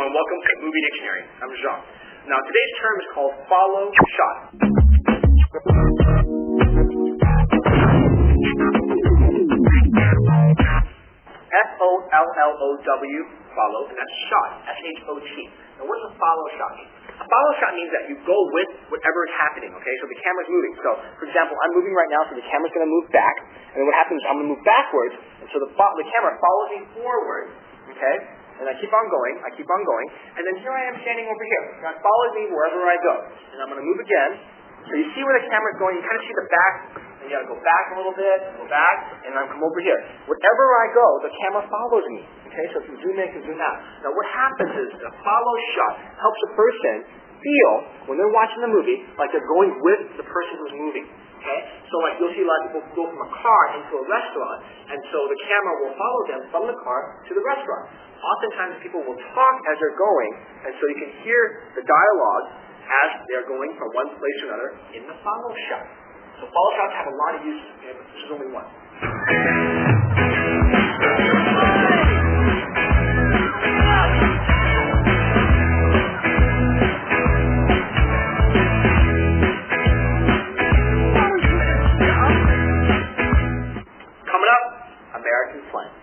everyone. Welcome to Movie Dictionary. I'm Jean. Now, today's term is called follow shot. F-O-L-L-O-W, follow, and that's shot, S-H-O-T. Now, what does a follow shot mean? A follow shot means that you go with whatever is happening, okay? So the camera's moving. So, for example, I'm moving right now, so the camera's going to move back. And then what happens is I'm going to move backwards, and so the camera follows me forward, okay? And I keep on going, and then here I am standing over here. Now it follows me wherever I go. And I'm going to move again. So you see where the camera's going, you kind of see the back, and you got to go back a little bit, go back, and then come over here. Wherever I go, the camera follows me. Okay, so if you zoom in, you can zoom out. Now what happens is a follow shot helps a person feel, when they're watching the movie, like they're going with the person who's moving. Okay? So like you'll see a lot of people go from a car into a restaurant, and so the camera will follow them from the car to the restaurant. Oftentimes people will talk as they're going, and so you can hear the dialogue as they're going from one place to another in the follow shot. So follow shots have a lot of uses, okay, but this is only one. American slang.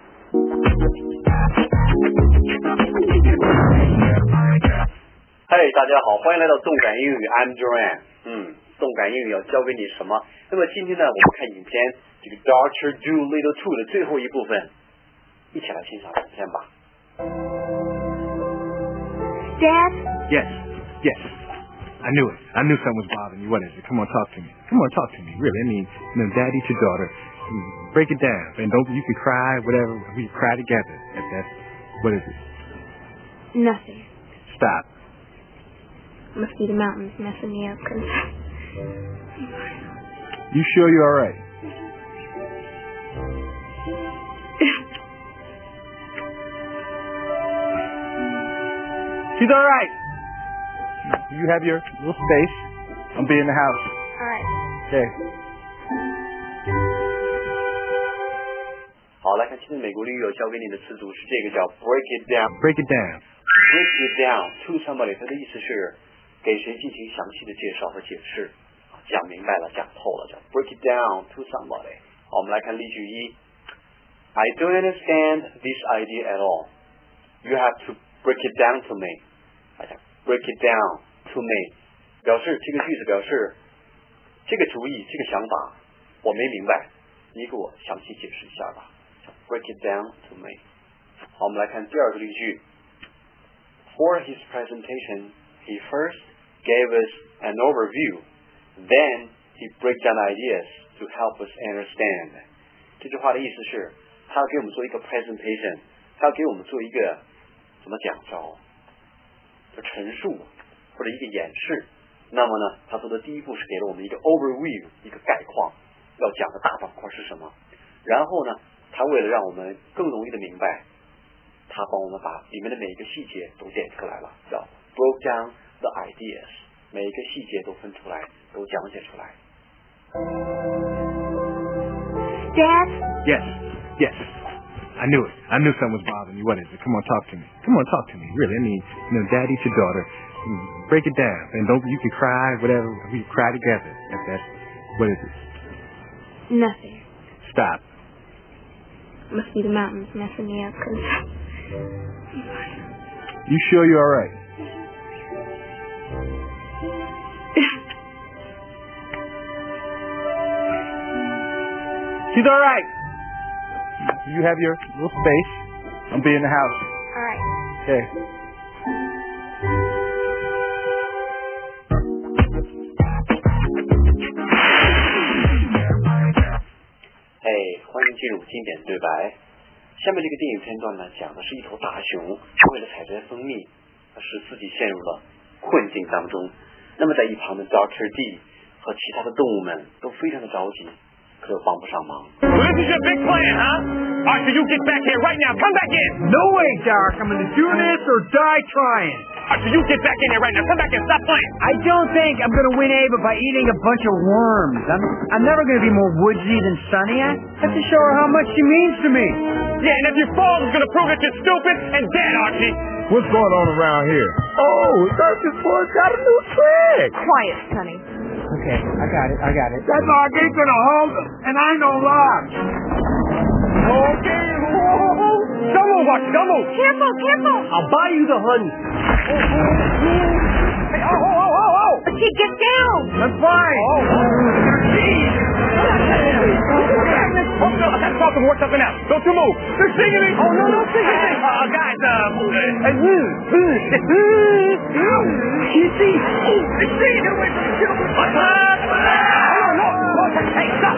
Hey， 大家好，欢迎来到动感英语 ，I'm Joanne。动感英语要教给你什么？那么今天呢，我们看影片这个 Doctor Dolittle 2的最后一部分，一起来欣赏影片吧。 Dad? Yes. I knew it. I knew something was bothering you. What is it? Come on, talk to me. Talk to me. Really, I mean, daddy to daughter. Break it down. And you can cry, whatever. We cry together. What is it? Nothing. Stop. Must be the mountains messing me up. You sure you're all right? She's all right. You have your little space. I'll be in the house. All right. Okay. 好，来看今天美国俚语要教给你的词组是这个叫 break it down。 Break it down. Break it down to somebody， 它的意思是给谁进行详细的介绍和解释，讲明白了，讲透了，叫 break it down to somebody。好，我们来看例句一 I don't understand this idea at all. You have to break it down to me. 大家 break it down to me， 表示这个句子表示这个主意，这个想法我没明白，你给我详细解释一下吧。Break it down to me。 好，我们来看第二个例句 For his presentation, he first gave us an overview, then he break down ideas to help us understand. 这句话的意思是他要给我们做一个 presentation， 他要给我们做一个怎么讲叫陈述或者一个演示。那么呢，他做的第一步是给了我们一个 overview， 一个概况，要讲的大板块是什么。然后呢，他为了让我们更容易的明白，他帮我们把里面的每一个细节都点出来了，叫 broke down the ideas， 每一个细节都分出来，都讲解出来。 Dad? Yes. I knew it. I knew something was bothering you. What is it? Come on, talk to me. Talk to me. Really, I mean, daddy to daughter. Break it down. And you can cry, whatever. We cry together. What is it? Nothing. Stop. Must be the mountains messing me up. You sure you're all right? She's all right. You have your little space. I'll be in the house. All right. Okay. Hey， 欢迎进入经典对白。下面这个电影片段呢，讲的是一头大熊为了采摘蜂蜜，使自己陷入了困境当中。那么在一旁的 Dr. D 和其他的动物们都非常的着急，可又帮不上忙。 So this is your big plan, huh? Arthur, you get back here right now. Come back in. No way, Doc. I'm going to do this or die trying. Arthur, you get back in here right now. Come back in. Stop playing. I don't think I'm going to win Ava by eating a bunch of worms. I'm never going to be more woodsy than Sunny. I have to show her how much she means to me. Yeah, and if you fall, it's going to prove that you're stupid and dead, Archie. What's going on around here? Oh, Circus Boy's got a new trick. Quiet, Sonny. Okay, I got it. That lock ain't gonna hold us, and I know lock. Okay, whoa. Don't move, Watch, don't move. Careful. I'll buy you the honey. Hey, oh. Kid, get down. I'm fine. Oh, no, I gotta talk to work something out. Don't you move. They're singing it. Oh, no, don't sing it. Guys, You see? they're singing it away from the children. What's up? No. Hey, stop.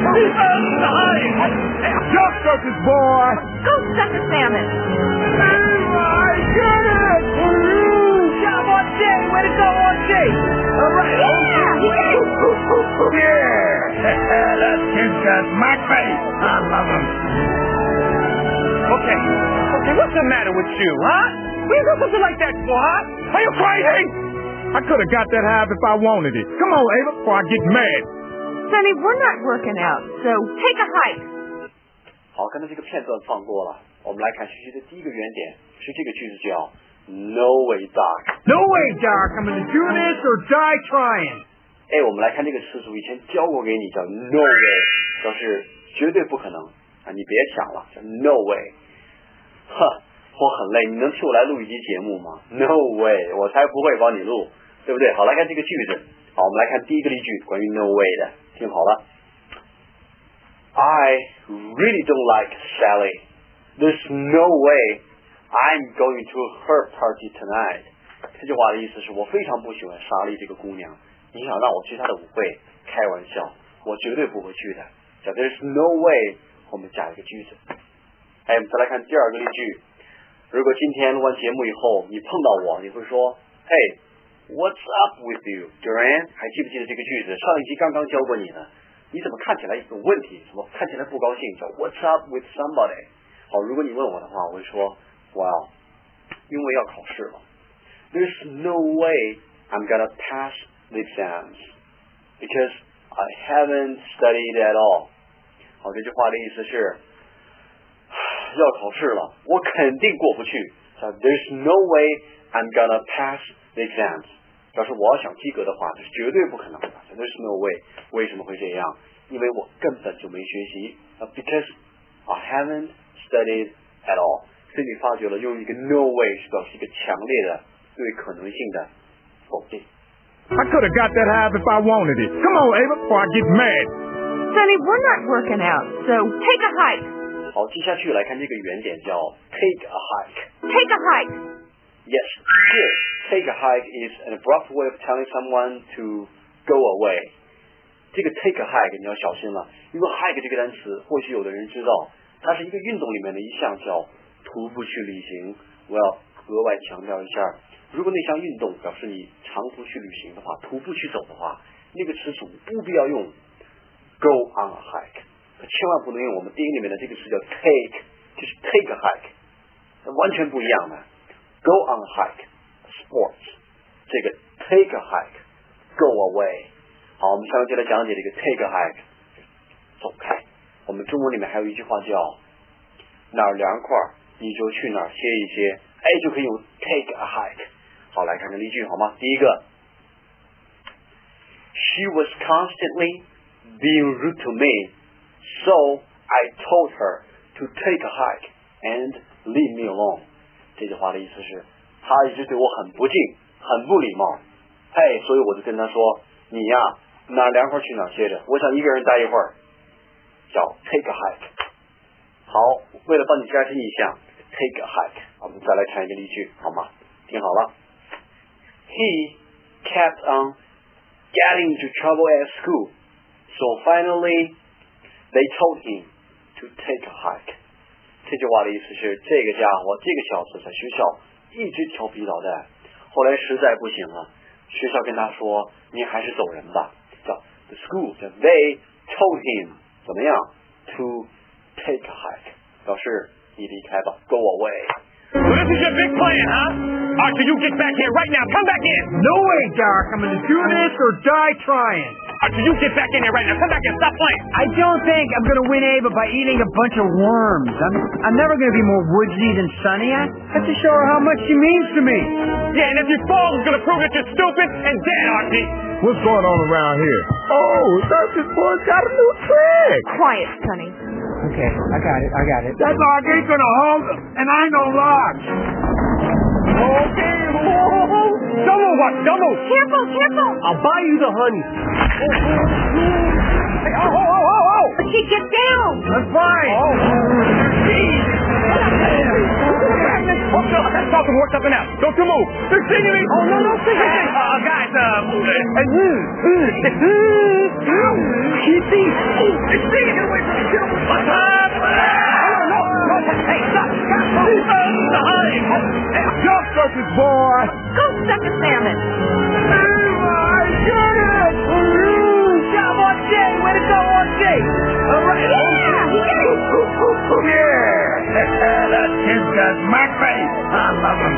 Jump, Circus Boy. Go suck a salmon. I get it. Job on Jay. Way to go on Jay. All right. Yeah. That kid's got my face. I love him. Okay, what's the matter with you, huh? What you do something like that for, huh? Are you crazy? I could have got that hive if I wanted it. Come on, Ava, before I get mad. Sonny, we're not working out, so take a hike. 好，刚才这个片段放过了，我们来看学习的第一个原点是这个句子叫 No way, Doc. No way, Doc. I'm going to do this or die trying. 哎，我们来看这个词组，以前教过给你，叫 no way， 表示绝对不可能啊！你别想了，叫 no way。哼，我很累，你能替我来录一集节目吗 ？No way， 我才不会帮你录，对不对？好，来看这个句子。好，我们来看第一个例句，关于 no way 的，听好了。I really don't like Sally. There's no way I'm going to her party tonight. 这句话的意思是我非常不喜欢莎莉这个姑娘。你想让我去她的舞会？开玩笑，我绝对不会去的。叫 There's no way， 后面加一个句子。哎，我们再来看第二个例句。如果今天录完节目以后，你碰到我，你会说 Hey, what's up with you, Duran？ 还记不记得这个句子？上一集刚刚教过你呢。你怎么看起来有问题？怎么看起来不高兴？叫 What's up with somebody？ 好，如果你问我的话，我会说 Well， 因为要考试了。There's no way I'm gonna pass the exams because I haven't studied at all。 好，这句话的意思是要考试了，我肯定过不去。叫 There's no way I'm gonna pass the exams。要是我要想及格的话，这是绝对不可能的。There's no way。 为什么会这样？因为我根本就没学习。Because I haven't studied at all。 所以你发觉了，用一个 no way 是表示一个强烈的对可能性的否定。 I could have got that hive if I wanted it. Come on, Ava, before I get mad. Sonny, we're not working out, so take a hike. 好，接下去来看这个原点叫 take a hike。 Take a hike. Yes, here, take a hike is an abrupt way of telling someone to go away. 这个 take a hike 你要小心了，因为 hike 这个单词，或许有的人知道，它是一个运动里面的一项叫徒步去旅行。我要额外强调一下，如果那项运动表示你长途去旅行的话，徒步去走的话，那个词组务必要用 go on a hike， 千万不能用我们电影里面的这个词叫 take， 就是 take a hike， 完全不一样的。Go on a hike, sports， 这个 take a hike, go away。 好，我们下面就来讲解这个 take a hike， 走开。我们中文里面还有一句话叫哪儿凉快你就去哪儿歇一歇，哎，就可以用 take a hike。 好，来看看例句好吗？第一个 She was constantly being rude to me, so I told her to take a hike and leave me alone。 这句话的意思是她一直对我很不敬，很不礼貌，嘿，所以我就跟她说你呀哪儿凉快去哪儿歇着，我想一个人待一会儿，叫 take a hike。 好，为了帮你加深印象 take a hike， 我们再来看一个例句好吗？听好了。 He kept on getting into trouble at school, so finally they told him to take a hike。 这句话的意思是这个家伙这个小子在学校一直调皮捣蛋，后来实在不行了，学校跟他说你还是走人吧，叫 the school they told him 怎么样 to take a hike， 表示你离开吧 go away。 So this is your big plan, huh? Archie, you get back here right now. Come back in. No way, Doc. I'm going to do this or die trying. Archie, you get back in there right now. Come back and stop playing. I don't think I'm gonna win Ava by eating a bunch of worms. I'm never gonna be more woodsy than Sunny. I have to show her how much she means to me. Yeah, and if you fall, it's gonna prove that you're stupid and dead, Archie. What's going on around here? Oh, Circus Boy's got a new trick. Quiet, Sonny. Okay, I got it. That log ain't gonna hold him, and I know logs. Okay, whoa. Don't move, Archie, don't move. Careful. I'll buy you the honey. Hey, oh. Archie, get down. I'm fine. Let's talk and work something out. Don't you move. They're singing me. Oh, no, don't sing it. Guys, Kitty. It's singing away from the kid. What's up? No. Hey, stop. The honey. Jump, Circus Boy. Go suck a salmon. I got it. Job on Jay. Way to go on Jay. All right. Yeah. That kid's got my face. I love him.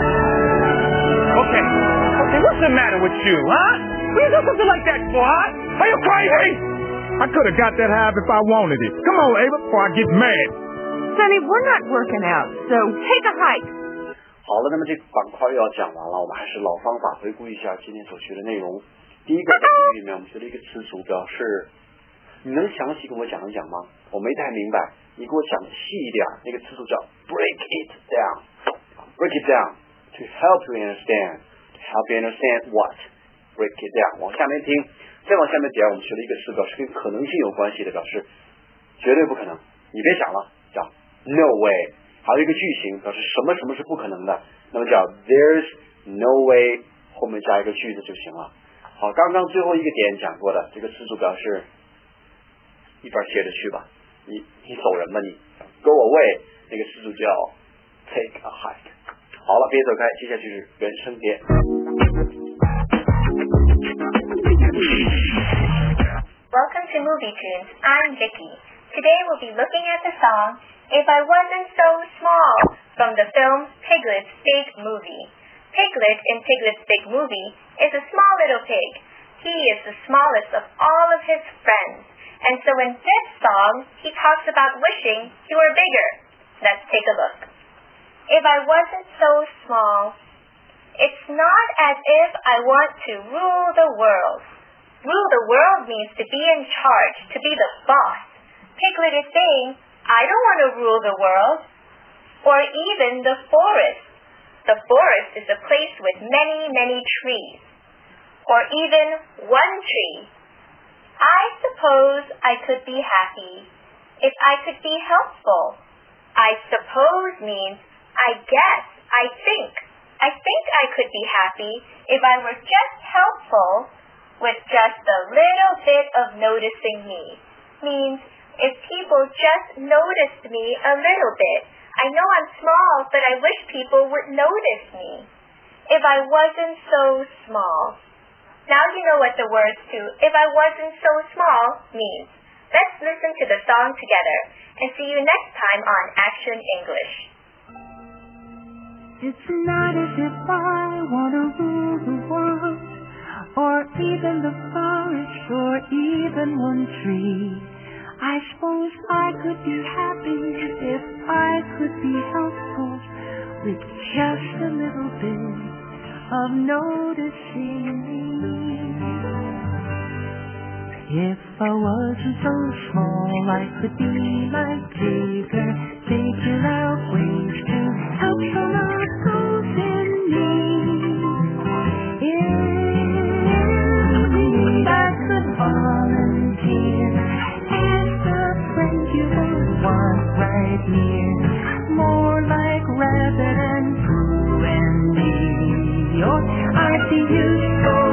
Okay, what's the matter with you, huh? What you do something like that for, huh? Are you crazy? I could have got that hive if I wanted it. Come on, Ava, before I get mad. Sonny, we're not working out, so take a hike. 好了，那么这个板块又要讲完了，我们还是老方法，回顾一下今天所学的内容。第一个在英语里面，我们学了一个词组，表示你能详细跟我讲一讲吗？我没太明白，你给我讲的细一点。那个词组叫 break it down，break it down to help you understand，to help you understand what break it down。往下面听，再往下面点，我们学了一个词，表示跟可能性有关系的，表示绝对不可能，你别想了，叫 no way。还有一个句型，表示什么是不可能的，那么叫 there's no way， 后面加一个句子就行了。好，刚刚最后一个点讲过的这个词组表示一边歇着去吧，你走人吧你 go away， 那个词组叫 take a hike。好了，别走开，接下去是原声点。 Welcome to Movie Tunes. I'm Vicky. Today we'll be looking at the song If I Wasn't So Small from the film Piglet's Big Movie. Piglet in Piglet's Big Movie is a small little pig. He is the smallest of all of his friends. And so in this song, he talks about wishing he were bigger. Let's take a look. If I wasn't so small, it's not as if I want to rule the world. Rule the world means to be in charge, to be the boss. Piglet is saying, I don't want to rule the world, or even the forest. The forest is a place with many, many trees, or even one tree. I suppose I could be happy if I could be helpful. I suppose means I guess, I think. I think I could be happy if I were just helpful with just a little bit of noticing me. Means if people just noticed me a little bit. I know I'm small, but I wish people would notice me. If I wasn't so small. Now you know what the words to if I wasn't so small means. Let's listen to the song together and see you next time on Action English. It's not as if I want to rule the world, or even the forest, or even one tree. I suppose I could be happy if I could be helpful with just a little bit of noticing me. If I wasn't so small, I could be like bigger, figure out ways to help some of those in need. If I could volunteer as the friend you would want right near, more like Rabbit and Pooh and me, or I'd be useful